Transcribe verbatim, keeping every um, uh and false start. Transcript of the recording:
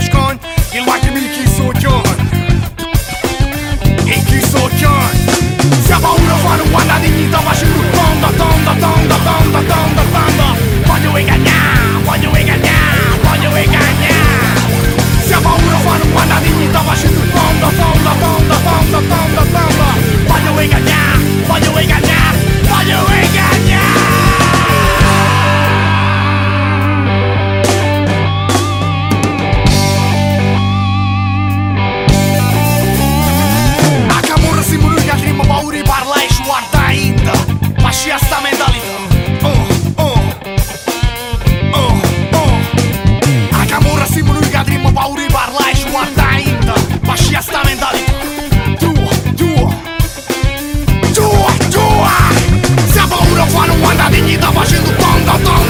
shkon, il lacrimi chi soggion, e chi soggion. Se ha paura fanno guarda dignità, facendo tonda, tonda, tonda, tonda, tonda, tonda. Voglio ingannare, voglio ingannare, voglio ingannare. Se ha paura fanno guarda dignità, facendo tonda, tonda, tonda, tonda, tonda, tonda. Voglio ingannare, voglio ingannare, voglio ingannare. Trimo pauri parla e guarda inda, ma scia sta mentalità. Oh, oh, oh, oh. A camorra siamo noi che trimo pauri parla e guarda inda, ma scia sta mentalità. Tua, tua, tua, tua. Se ha paura fanno guarda dignità facendo tonda, tonda.